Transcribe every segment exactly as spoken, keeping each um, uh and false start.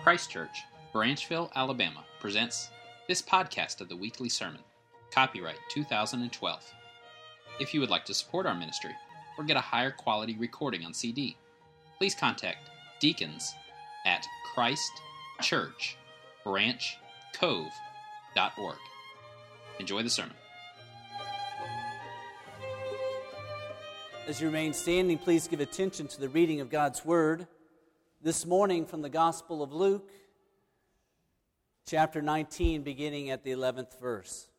Christ Church, Branchville, Alabama presents this podcast of the weekly sermon, copyright two thousand twelve. If you would like to support our ministry or get a higher quality recording on C D, please contact deacons at Christ Church Branch Cove dot org. Enjoy the sermon. As you remain standing, please give attention to the reading of God's Word. This morning from the Gospel of Luke, chapter nineteen, beginning at the eleventh verse.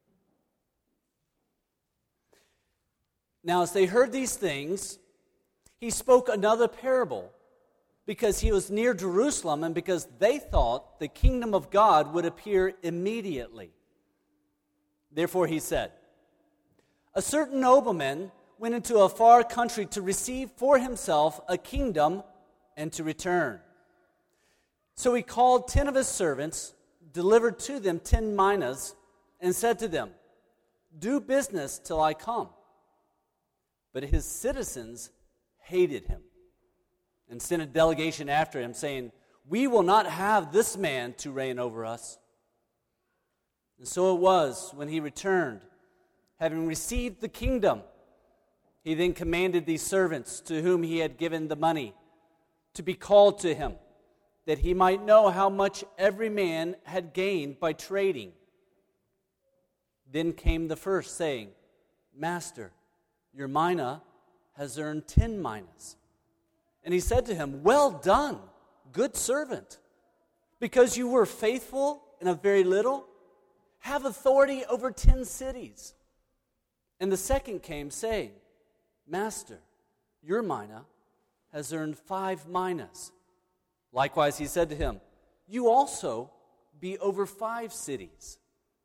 Now, as they heard these things, he spoke another parable, because he was near Jerusalem and because they thought the kingdom of God would appear immediately. Therefore he said, "A certain nobleman went into a far country to receive for himself a kingdom and to return. So he called ten of his servants, delivered to them ten minas, and said to them, 'Do business till I come.' But his citizens hated him and sent a delegation after him, saying, 'We will not have this man to reign over us.' And so it was when he returned, having received the kingdom, he then commanded these servants to whom he had given the money to be called to him, that he might know how much every man had gained by trading. Then came the first, saying, 'Master, your mina has earned ten minas.' And he said to him, 'Well done, good servant. Because you were faithful in a very little, have authority over ten cities.' And the second came, saying, 'Master, your mina has earned five minas.' Likewise he said to him, 'You also be over five cities.'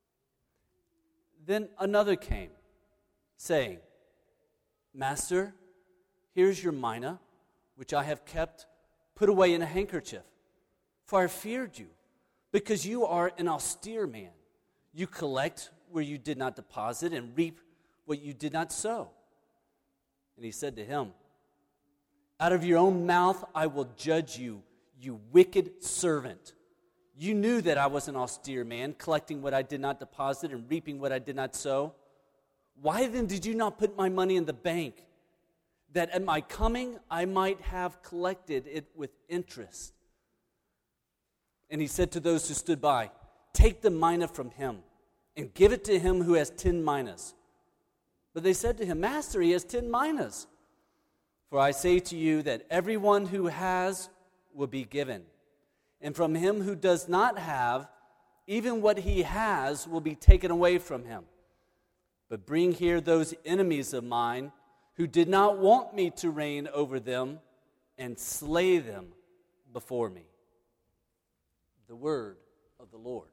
Then another came, saying, 'Master, here's your mina, which I have kept put away in a handkerchief. For I feared you, because you are an austere man. You collect where you did not deposit and reap what you did not sow.' And he said to him, 'Out of your own mouth I will judge you, you wicked servant. You knew that I was an austere man, collecting what I did not deposit and reaping what I did not sow. Why then did you not put my money in the bank, that at my coming I might have collected it with interest?' And he said to those who stood by, 'Take the mina from him and give it to him who has ten minas.' But they said to him, 'Master, he has ten minas.' For I say to you that everyone who has will be given, and from him who does not have, even what he has will be taken away from him. But bring here those enemies of mine who did not want me to reign over them, and slay them before me.'" The word of the Lord.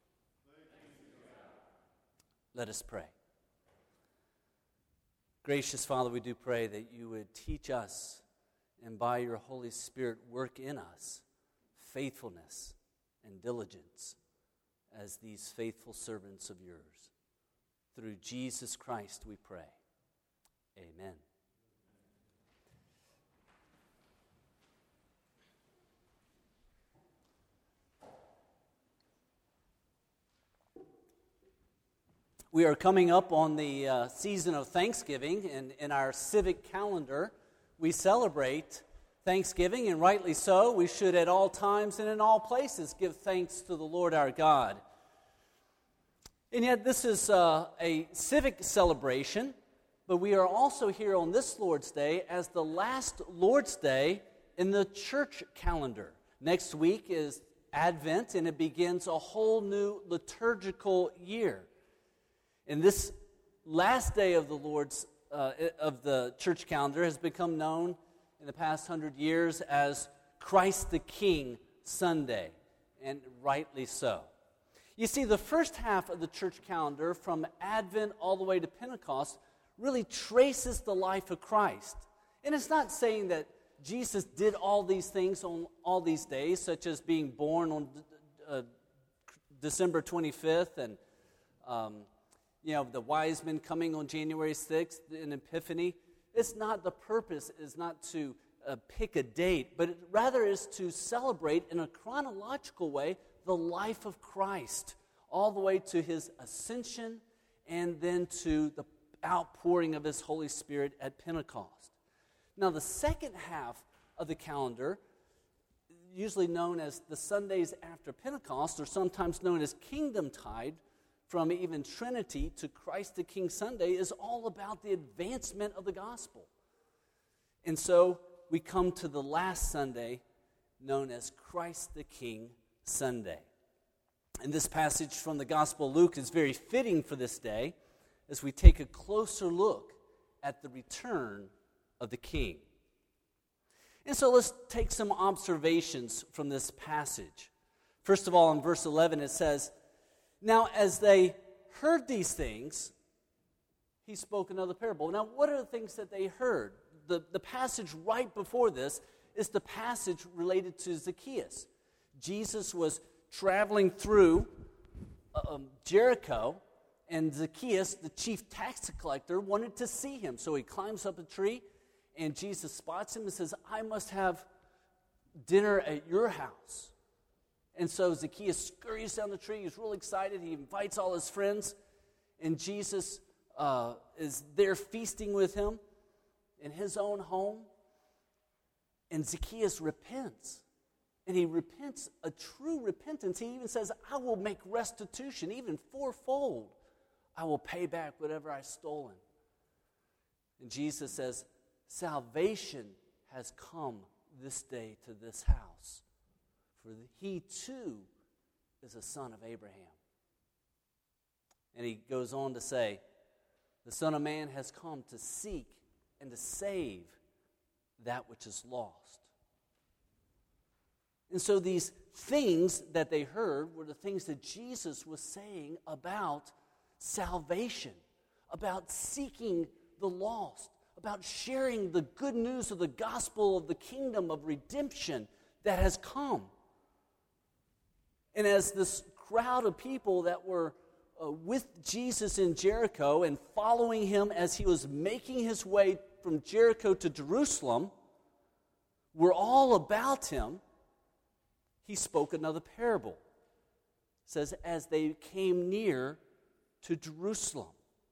Let us pray. Gracious Father, we do pray that you would teach us, and by your Holy Spirit work in us faithfulness and diligence as these faithful servants of yours. Through Jesus Christ we pray. Amen. We are coming up on the uh, season of Thanksgiving, and in our civic calendar, we celebrate Thanksgiving, and rightly so. We should at all times and in all places give thanks to the Lord our God. And yet this is uh, a civic celebration, but we are also here on this Lord's Day as the last Lord's Day in the church calendar. Next week is Advent, and it begins a whole new liturgical year. And this last day of the Lord's uh, of the church calendar has become known in the past hundred years as Christ the King Sunday, and rightly so. You see, the first half of the church calendar, from Advent all the way to Pentecost, really traces the life of Christ. And it's not saying that Jesus did all these things on all these days, such as being born on uh, December twenty-fifth and um, you know, the wise men coming on January sixth, an Epiphany. It's not, the purpose is not to uh, pick a date, but it rather is to celebrate in a chronological way the life of Christ, all the way to his ascension and then to the outpouring of his Holy Spirit at Pentecost. Now, the second half of the calendar, usually known as the Sundays after Pentecost, or sometimes known as Kingdom Tide, from even Trinity to Christ the King Sunday, is all about the advancement of the gospel. And so we come to the last Sunday, known as Christ the King Sunday. And this passage from the Gospel of Luke is very fitting for this day as we take a closer look at the return of the King. And so let's take some observations from this passage. First of all, in verse eleven, it says, "Now as they heard these things, he spoke another parable." Now, what are the things that they heard? The, the passage right before this is the passage related to Zacchaeus. Jesus was traveling through um, Jericho, and Zacchaeus, the chief tax collector, wanted to see him. So he climbs up a tree, and Jesus spots him and says, "I must have dinner at your house." And so Zacchaeus scurries down the tree. He's real excited. He invites all his friends, and Jesus uh, is there feasting with him in his own home. And Zacchaeus repents. And he repents a true repentance. He even says, "I will make restitution, even fourfold. I will pay back whatever I've stolen." And Jesus says, "Salvation has come this day to this house, for he too is a son of Abraham." And he goes on to say, "The Son of Man has come to seek and to save that which is lost." And so these things that they heard were the things that Jesus was saying about salvation, about seeking the lost, about sharing the good news of the gospel of the kingdom of redemption that has come. And as this crowd of people that were uh, with Jesus in Jericho and following him as he was making his way from Jericho to Jerusalem were all about him, he spoke another parable. It says, as they came near to Jerusalem.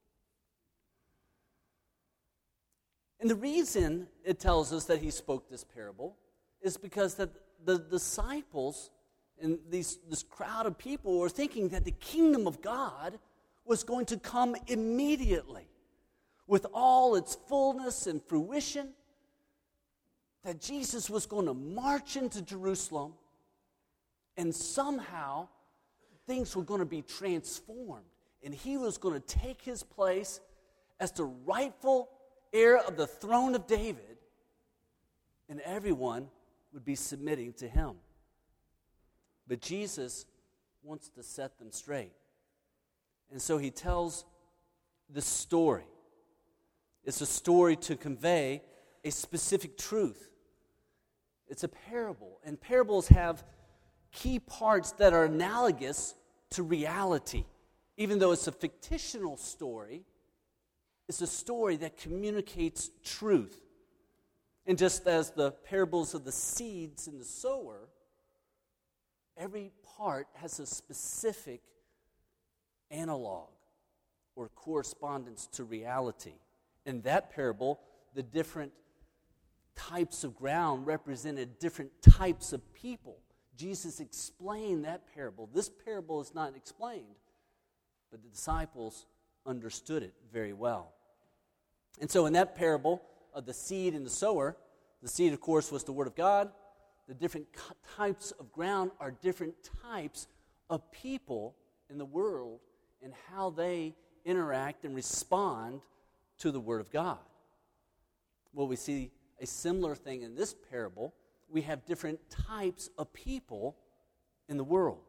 And the reason it tells us that he spoke this parable is because that the disciples and these, this crowd of people were thinking that the kingdom of God was going to come immediately with all its fullness and fruition, that Jesus was going to march into Jerusalem and somehow things were going to be transformed, and he was going to take his place as the rightful heir of the throne of David, and everyone would be submitting to him. But Jesus wants to set them straight. And so he tells the story. It's a story to convey a specific truth. It's a parable, and parables have key parts that are analogous to reality. Even though it's a fictional story, it's a story that communicates truth. And just as the parables of the seeds and the sower, every part has a specific analog or correspondence to reality. In that parable, the different types of ground represented different types of people. Jesus explained that parable. This parable is not explained, but the disciples understood it very well. And so in that parable of the seed and the sower, the seed, of course, was the Word of God. The different types of ground are different types of people in the world and how they interact and respond to the Word of God. Well, we see a similar thing in this parable. We have different types of people in the world.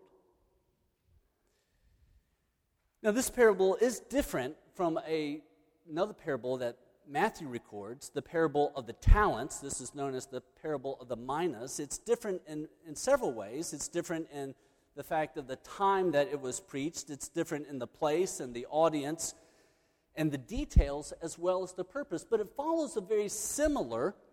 Now, this parable is different from a, another parable that Matthew records, the parable of the talents. This is known as the parable of the minas. It's different in, in several ways. It's different in the fact of the time that it was preached. It's different in the place and the audience and the details as well as the purpose. But it follows a very similar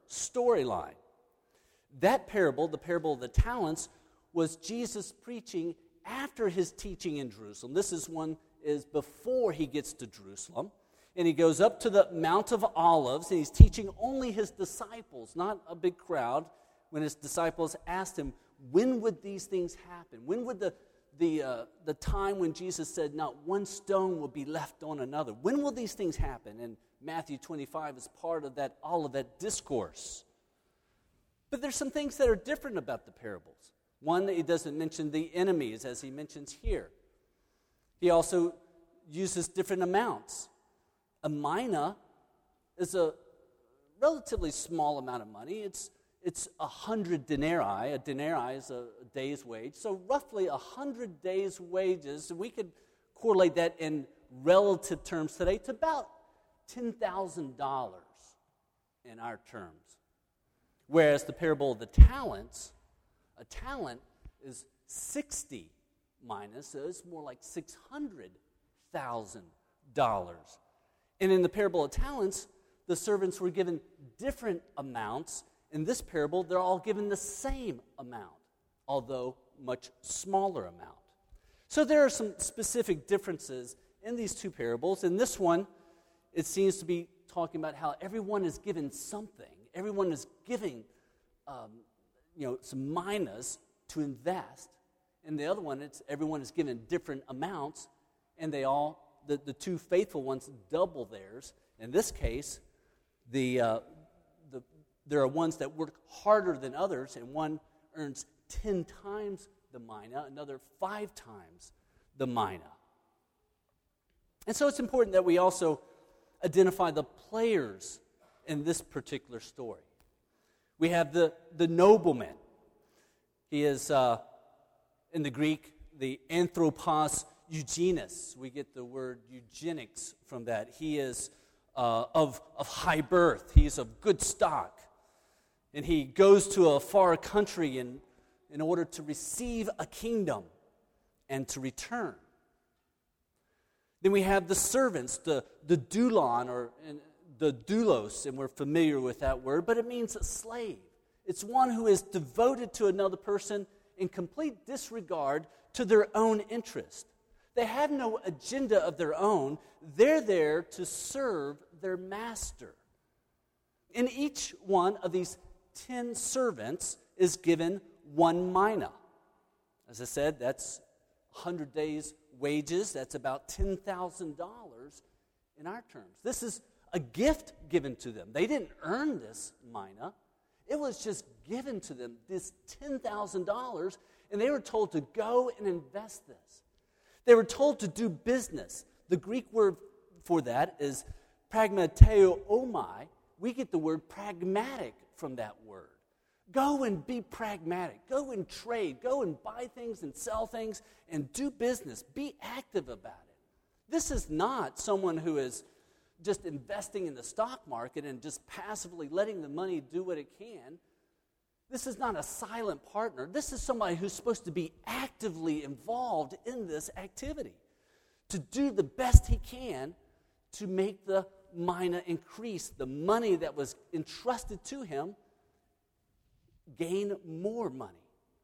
storyline. That parable, the parable of the talents, was Jesus preaching after his teaching in Jerusalem. This is one is before he gets to Jerusalem. And he goes up to the Mount of Olives, and he's teaching only his disciples, not a big crowd. When his disciples asked him, when would these things happen? When would the the uh, the time when Jesus said, not one stone will be left on another? When will these things happen? And Matthew twenty-five is part of that Olivet discourse. But there's some things that are different about the parables. One, he doesn't mention the enemies, as he mentions here. He also uses different amounts. A mina is a relatively small amount of money. It's it's a hundred denarii. A denarii is a day's wage. So roughly a hundred days' wages. We could correlate that in relative terms today to about ten thousand dollars in our terms. Whereas the parable of the talents, a talent is sixty minas, so it's more like six hundred thousand dollars. And in the parable of talents, the servants were given different amounts. In this parable, they're all given the same amount, although much smaller amount. So there are some specific differences in these two parables. In this one, it seems to be talking about how everyone is given something. Everyone is giving, um, you know, some minas to invest. In the other one, it's everyone is given different amounts, and they all The, the two faithful ones double theirs. In this case, the, uh, the there are ones that work harder than others, and one earns ten times the mina, another five times the mina. And so it's important that we also identify the players in this particular story. We have the, the nobleman. He is, uh, in the Greek, the anthropos eugenus. We get the word eugenics from that. He is uh, of, of high birth. He's of good stock. And he goes to a far country in, in order to receive a kingdom and to return. Then we have the servants, the, the doulon, or and the doulos, and we're familiar with that word, but it means a slave. It's one who is devoted to another person in complete disregard to their own interest. They have no agenda of their own. They're there to serve their master. And each one of these ten servants is given one mina. As I said, that's one hundred days' wages. That's about ten thousand dollars in our terms. This is a gift given to them. They didn't earn this mina. It was just given to them, this ten thousand dollars, and they were told to go and invest this. They were told to do business. The Greek word for that is pragmateomai. We get the word pragmatic from that word. Go and be pragmatic. Go and trade. Go and buy things and sell things and do business. Be active about it. This is not someone who is just investing in the stock market and just passively letting the money do what it can. This is not a silent partner. This is somebody who's supposed to be actively involved in this activity, to do the best he can to make the mina increase, the money that was entrusted to him gain more money.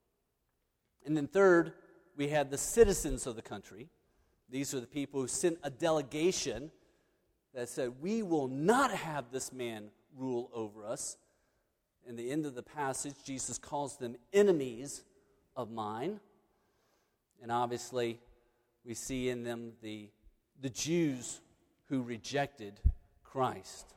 And then third, we had the citizens of the country. These are the people who sent a delegation that said, we will not have this man rule over us. In the end of the passage, Jesus calls them enemies of mine. And obviously, we see in them the, the Jews who rejected Christ.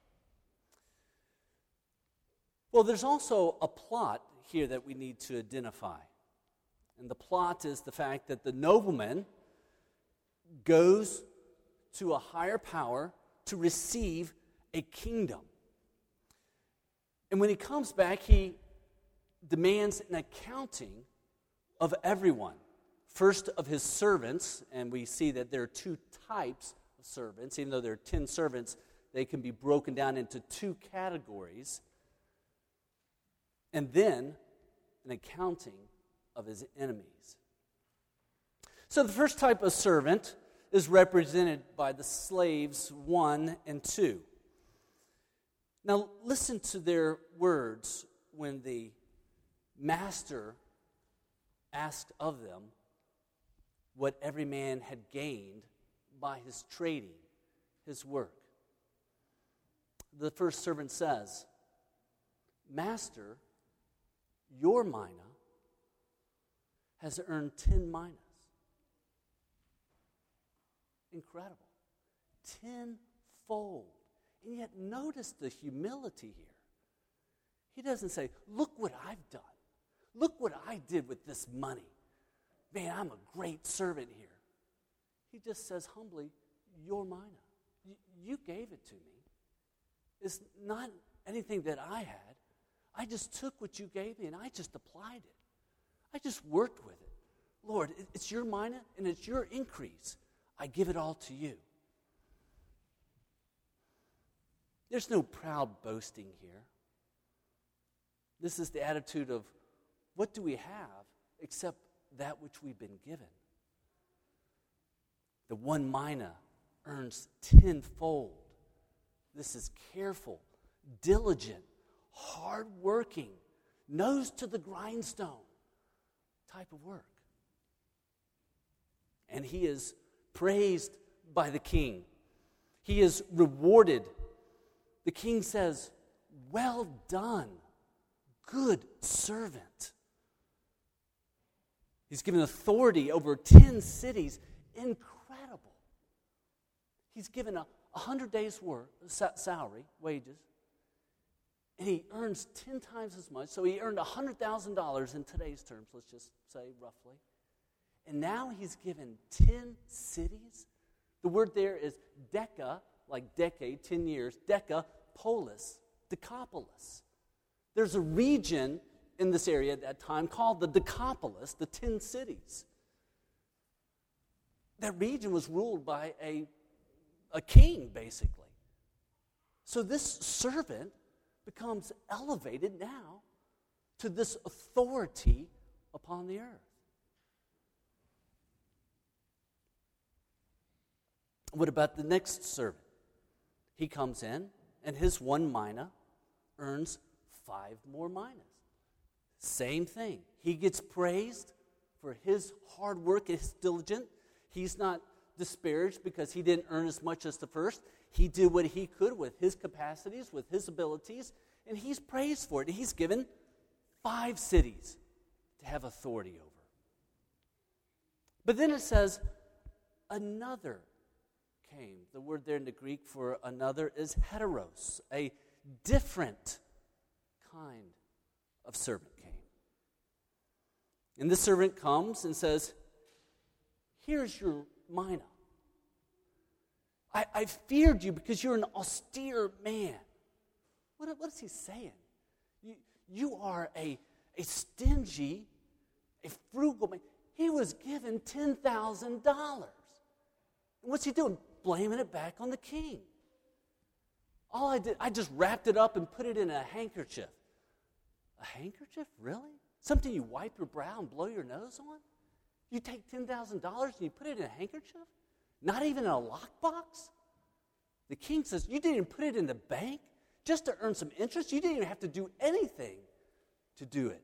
Well, there's also a plot here that we need to identify. And the plot is the fact that the nobleman goes to a higher power to receive a kingdom. And when he comes back, he demands an accounting of everyone. First of his servants, and we see that there are two types of servants. Even though there are ten servants, they can be broken down into two categories. And then an accounting of his enemies. So the first type of servant is represented by the slaves one and two. Now listen to their words when the master asked of them what every man had gained by his trading, his work. The first servant says, Master, your mina has earned ten minas. Incredible. Tenfold. And yet notice the humility here. He doesn't say, look what I've done. Look what I did with this money. Man, I'm a great servant here. He just says humbly, your mina. You, you gave it to me. It's not anything that I had. I just took what you gave me and I just applied it. I just worked with it. Lord, it's your mina and it's your increase. I give it all to you. There's no proud boasting here. This is the attitude of, what do we have except that which we've been given? The one mina earns tenfold. This is careful, diligent, hard-working, nose to the grindstone type of work. And he is praised by the king. He is rewarded. The king says, well done, good servant. He's given authority over ten cities. Incredible. He's given a hundred days' work, salary, wages, and he earns ten times as much. So he earned one hundred thousand dollars in today's terms, let's just say roughly. And now he's given ten cities. The word there is deca, like decade, ten years, decapolis, decapolis. There's a region in this area at that time called the Decapolis, the ten cities. That region was ruled by a, a king, basically. So this servant becomes elevated now to this authority upon the earth. What about the next servant? He comes in, and his one mina earns five more minas. Same thing. He gets praised for his hard work, his diligence. He's not disparaged because he didn't earn as much as the first. He did what he could with his capacities, with his abilities, and he's praised for it. He's given five cities to have authority over. But then it says, another came. The word there in the Greek for another is heteros, a different kind of servant came. And this servant comes and says, here's your mina. I, I feared you because you're an austere man. What, what is he saying? You, you are a, a stingy, a frugal man. He was given ten thousand dollars. What's he doing? Blaming it back on the king. All I did, I just wrapped it up and put it in a handkerchief. A handkerchief? Really? Something you wipe your brow and blow your nose on? You take ten thousand dollars and you put it in a handkerchief? Not even in a lockbox? The king says, you didn't even put it in the bank just to earn some interest? You didn't even have to do anything to do it.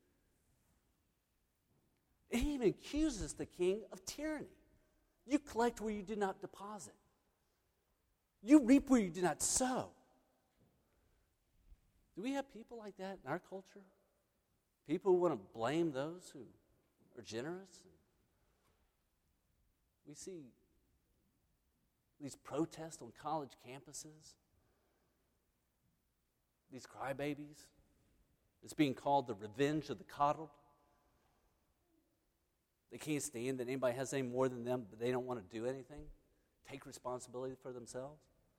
And he even accuses the king of tyranny. You collect where you did not deposit. You reap where you did not sow. Do we have people like that in our culture? People who want to blame those who are generous? We see these protests on college campuses. These crybabies. It's being called the revenge of the coddled. They can't stand that anybody has any more than them, but they don't want to do anything, take responsibility for themselves.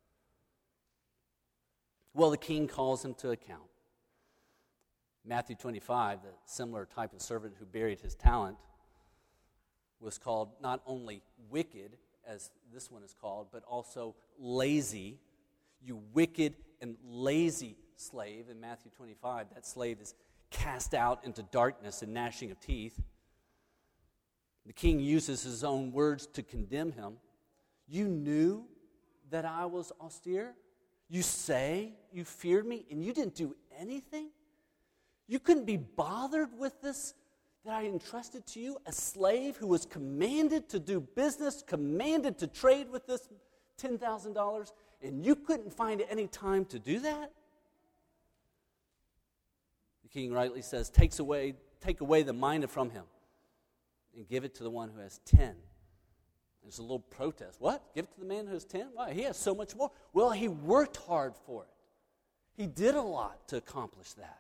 Well, the king calls him to account. Matthew twenty-five, the similar type of servant who buried his talent, was called not only wicked, as this one is called, but also lazy. You wicked and lazy slave. In Matthew twenty-five, that slave is cast out into darkness and gnashing of teeth. The king uses his own words to condemn him. You knew that I was austere? You say you feared me and you didn't do anything? You couldn't be bothered with this that I entrusted to you, a slave who was commanded to do business, commanded to trade with this ten thousand dollars, and you couldn't find any time to do that? The king rightly says, takes away, take away the mina from him and give it to the one who has ten. There's a little protest. What? Give it to the man who has ten? Why? He has so much more. Well, he worked hard for it. He did a lot to accomplish that.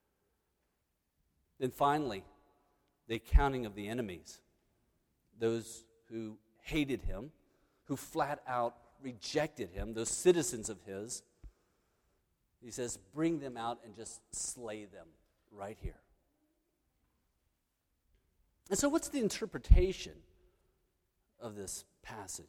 Then finally, the accounting of the enemies, those who hated him, who flat out rejected him, those citizens of his. He says, bring them out and just slay them right here. And so what's the interpretation of this passage?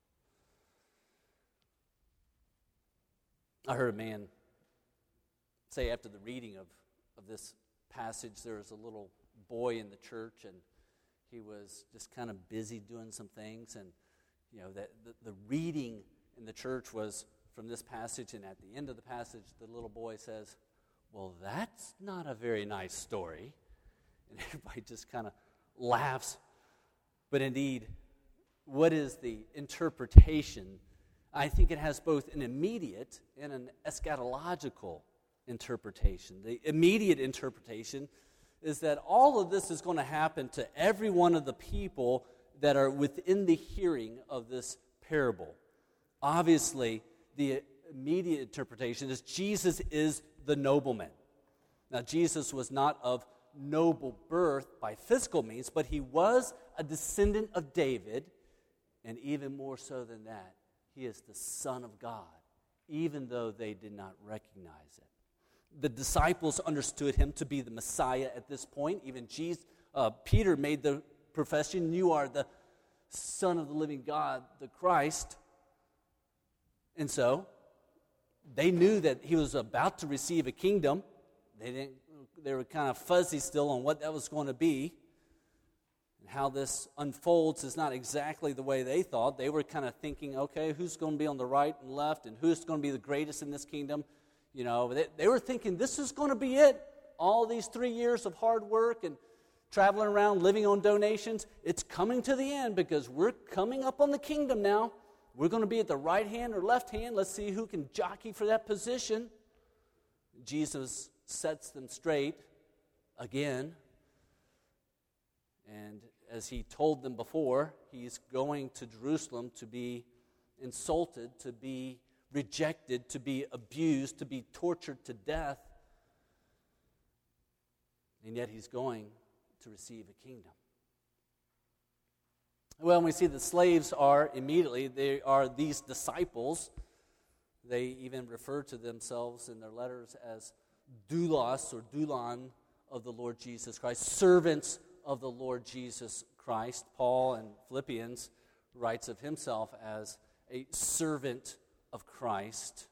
I heard a man say after the reading of, of this passage, there was a little boy in the church, and he was just kind of busy doing some things, and you know that the, the reading in the church was from this passage, and at the end of the passage, the little boy says, well, that's not a very nice story. And everybody just kind of laughs. But indeed, what is the interpretation? I think it has both an immediate and an eschatological interpretation. The immediate interpretation is that all of this is going to happen to every one of the people that are within the hearing of this parable. Obviously, the immediate interpretation is Jesus is the nobleman. Now, Jesus was not of noble birth by physical means, but he was a descendant of David, and even more so than that, he is the Son of God, even though they did not recognize it. The disciples understood him to be the Messiah at this point. Even Jesus, uh, Peter made the profession, you are the Son of the living God, the Christ. And so, they knew that he was about to receive a kingdom. They didn't. They were kind of fuzzy still on what that was going to be. And how this unfolds is not exactly the way they thought. They were kind of thinking, okay, who's going to be on the right and left, and who's going to be the greatest in this kingdom? You know, they, they were thinking this is going to be it. All these three years of hard work and traveling around, living on donations, it's coming to the end because we're coming up on the kingdom now. We're going to be at the right hand or left hand. Let's see who can jockey for that position. Jesus sets them straight again. And as he told them before, he's going to Jerusalem to be insulted, to be rejected, to be abused, to be tortured to death. And yet he's going to receive a kingdom. Well, we see the slaves are immediately, they are these disciples. They even refer to themselves in their letters as doulos or doulan of the Lord Jesus Christ, servants of the Lord Jesus Christ. Paul in Philippians writes of himself as a servant of Christ.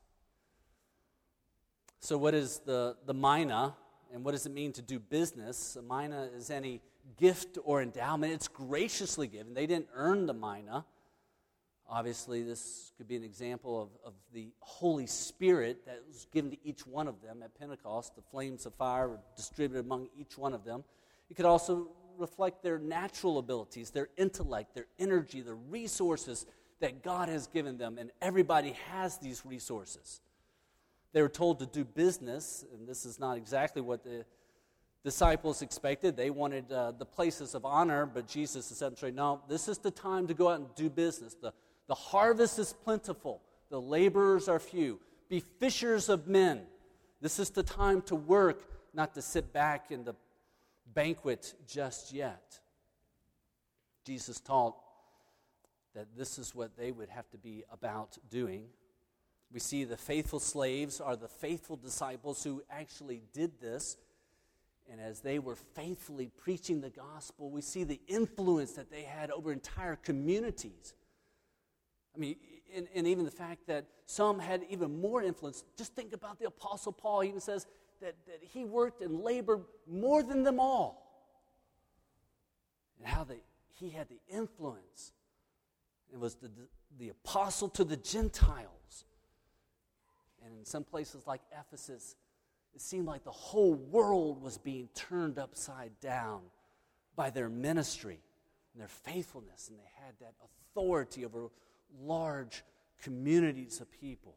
So what is the, the mina, and what does it mean to do business? A mina is any gift or endowment. It's graciously given. They didn't earn the mina. Obviously, this could be an example of, of the Holy Spirit that was given to each one of them at Pentecost. The flames of fire were distributed among each one of them. It could also reflect their natural abilities, their intellect, their energy, the resources that God has given them, and everybody has these resources. They were told to do business, and this is not exactly what the disciples expected. They wanted uh, the places of honor, but Jesus has said, no, this is the time to go out and do business. The, the harvest is plentiful. The laborers are few. Be fishers of men. This is the time to work, not to sit back in the banquet just yet. Jesus taught that this is what they would have to be about doing. We see the faithful slaves are the faithful disciples who actually did this. And as they were faithfully preaching the gospel, we see the influence that they had over entire communities. I mean, and, and even the fact that some had even more influence. Just think about the Apostle Paul. He even says that, that he worked and labored more than them all. And how they, he had the influence. It was the, the, the apostle to the Gentiles. And in some places like Ephesus, it seemed like the whole world was being turned upside down by their ministry and their faithfulness. And they had that authority over large communities of people.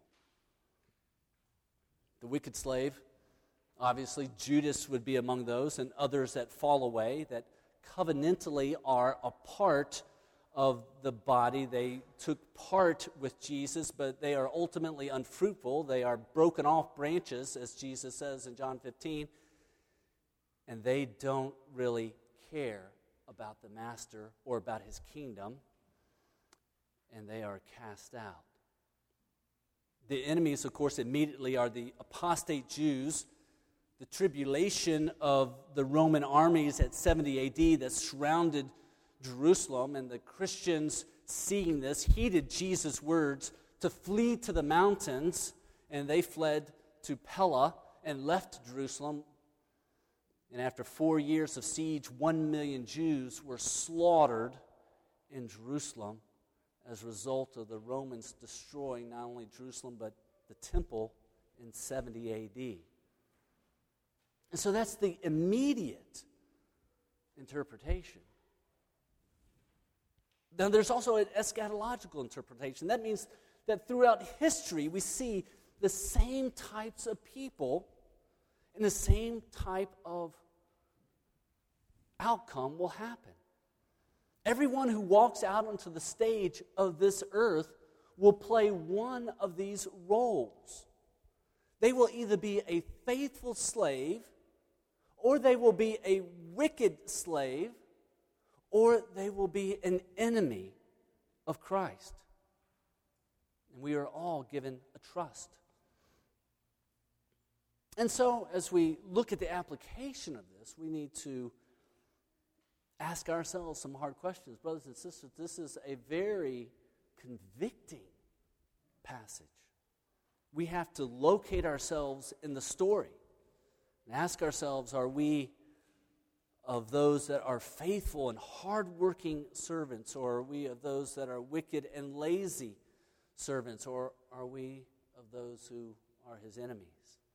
The wicked slave, obviously Judas would be among those, and others that fall away, that covenantally are a part of the body. They took part with Jesus, but they are ultimately unfruitful. They are broken off branches, as Jesus says in John fifteen, and they don't really care about the master or about his kingdom, and they are cast out. The enemies, of course, immediately are the apostate Jews, the tribulation of the Roman armies at seventy A D that surrounded Jerusalem, and the Christians, seeing this, heeded Jesus' words to flee to the mountains, and they fled to Pella and left Jerusalem. And after four years of siege, one million Jews were slaughtered in Jerusalem as a result of the Romans destroying not only Jerusalem but the temple in seventy A D. And so that's the immediate interpretation. Now, there's also an eschatological interpretation. That means that throughout history, we see the same types of people and the same type of outcome will happen. Everyone who walks out onto the stage of this earth will play one of these roles. They will either be a faithful slave, or they will be a wicked slave, or they will be an enemy of Christ. And we are all given a trust. And so, as we look at the application of this, we need to ask ourselves some hard questions. Brothers and sisters, this is a very convicting passage. We have to locate ourselves in the story and ask ourselves, are we of those that are faithful and hardworking servants, or are we of those that are wicked and lazy servants, or are we of those who are his enemies?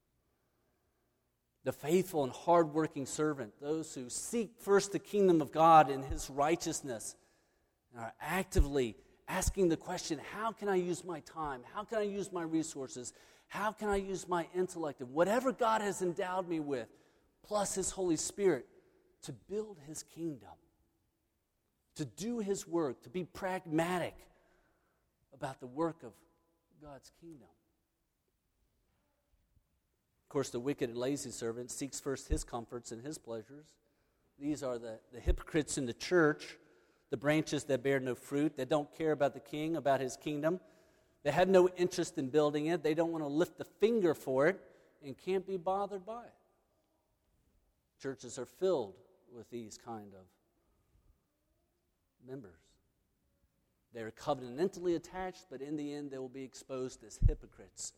The faithful and hardworking servant, those who seek first the kingdom of God and his righteousness, and are actively asking the question, how can I use my time? How can I use my resources? How can I use my intellect? And whatever God has endowed me with, plus his Holy Spirit, to build his kingdom, to do his work, to be pragmatic about the work of God's kingdom. Of course, the wicked and lazy servant seeks first his comforts and his pleasures. These are the, the hypocrites in the church, the branches that bear no fruit, that don't care about the king, about his kingdom. They have no interest in building it. They don't want to lift a finger for it and can't be bothered by it. Churches are filled with these kind of members. They're covenantally attached, but in the end they will be exposed as hypocrites.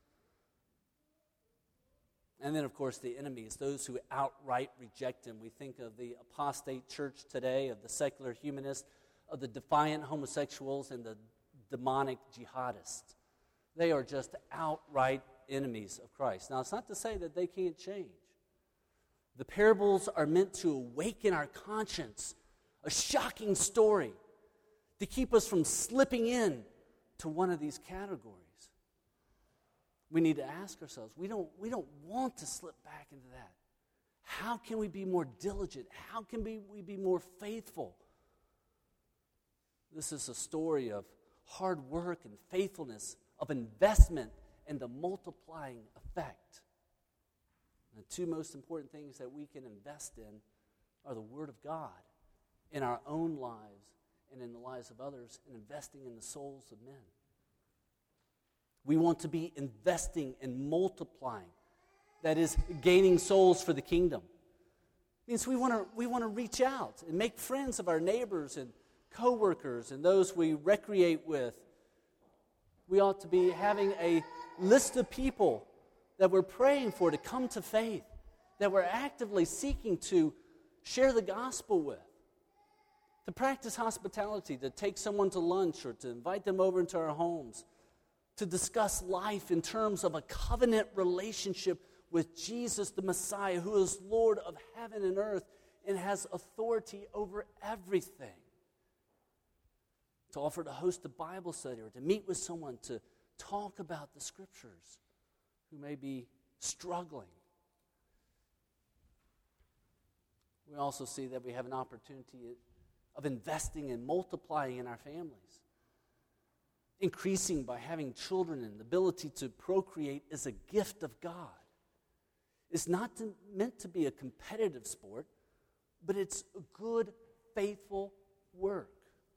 And then, of course, the enemies, those who outright reject him. We think of the apostate church today, of the secular humanists, of the defiant homosexuals, and the demonic jihadists. They are just outright enemies of Christ. Now, it's not to say that they can't change. The parables are meant to awaken our conscience, a shocking story, to keep us from slipping in to one of these categories. We need to ask ourselves, we don't, we don't want to slip back into that. How can we be more diligent? How can we, we be more faithful? This is a story of hard work and faithfulness, of investment and the multiplying effect. The two most important things that we can invest in are the Word of God in our own lives and in the lives of others, and investing in the souls of men. We want to be investing and multiplying. That is, gaining souls for the kingdom. It means we want to we want to reach out and make friends of our neighbors and co-workers and those we recreate with. We ought to be having a list of people that we're praying for to come to faith, that we're actively seeking to share the gospel with, to practice hospitality, to take someone to lunch or to invite them over into our homes, to discuss life in terms of a covenant relationship with Jesus the Messiah, who is Lord of heaven and earth and has authority over everything. To offer to host a Bible study or to meet with someone to talk about the Scriptures who may be struggling. We also see that we have an opportunity of investing and multiplying in our families. Increasing by having children and the ability to procreate is a gift of God. It's not to, meant to be a competitive sport, but it's a good, faithful work.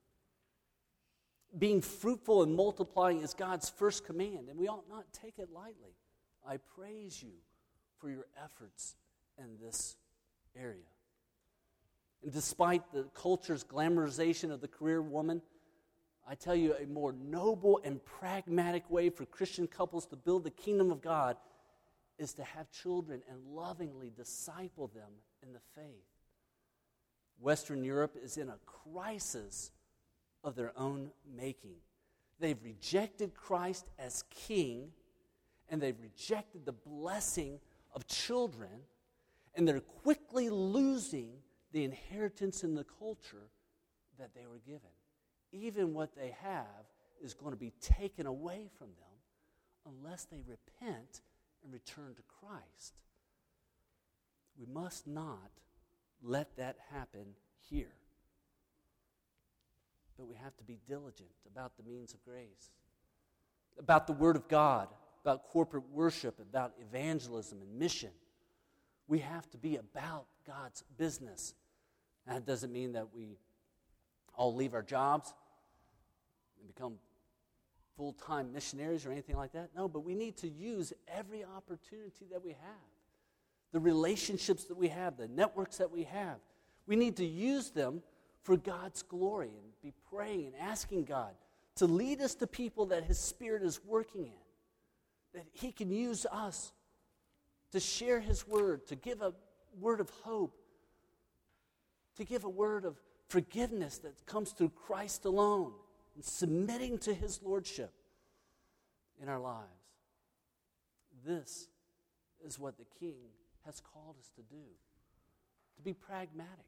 Being fruitful and multiplying is God's first command, and we ought not take it lightly. I praise you for your efforts in this area. And despite the culture's glamorization of the career woman, I tell you, a more noble and pragmatic way for Christian couples to build the kingdom of God is to have children and lovingly disciple them in the faith. Western Europe is in a crisis of their own making. They've rejected Christ as king, and they've rejected the blessing of children, and they're quickly losing the inheritance in the culture that they were given. Even what they have is going to be taken away from them unless they repent and return to Christ. We must not let that happen here. But we have to be diligent about the means of grace, about the Word of God, about corporate worship, about evangelism and mission. We have to be about God's business. And that doesn't mean that we all leave our jobs and become full-time missionaries or anything like that. No, but we need to use every opportunity that we have. The relationships that we have, the networks that we have. We need to use them for God's glory and be praying and asking God to lead us to people that His Spirit is working in, that He can use us to share His word, to give a word of hope, to give a word of forgiveness that comes through Christ alone, and submitting to His lordship in our lives. This is what the King has called us to do, to be pragmatic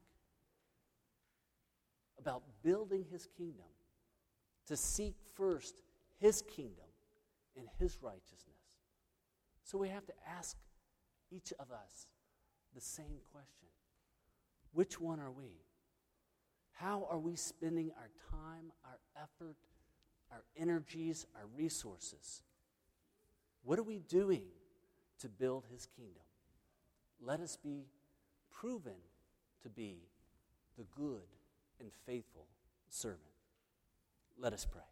about building His kingdom, to seek first His kingdom and His righteousness. So we have to ask each of us the same question. Which one are we? How are we spending our time, our effort, our energies, our resources? What are we doing to build His kingdom? Let us be proven to be the good and faithful servant. Let us pray.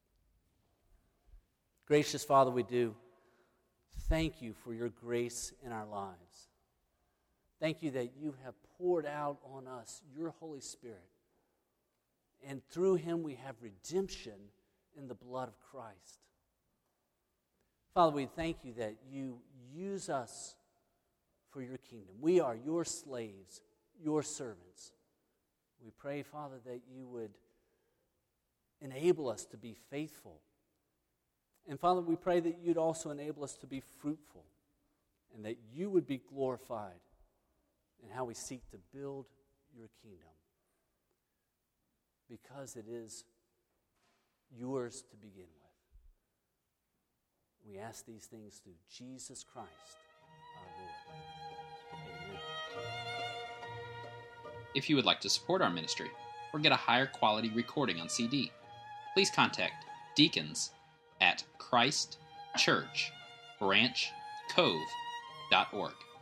Gracious Father, we do thank you for your grace in our lives. Thank you that you have poured out on us your Holy Spirit. And through Him we have redemption in the blood of Christ. Father, we thank you that you use us for your kingdom. We are your slaves, your servants. We pray, Father, that you would enable us to be faithful. And Father, we pray that you'd also enable us to be fruitful and that you would be glorified in how we seek to build your kingdom, because it is yours to begin with. We ask these things through Jesus Christ, our Lord. Amen. If you would like to support our ministry or get a higher quality recording on C D, please contact deacons at christ church branch cove dot org.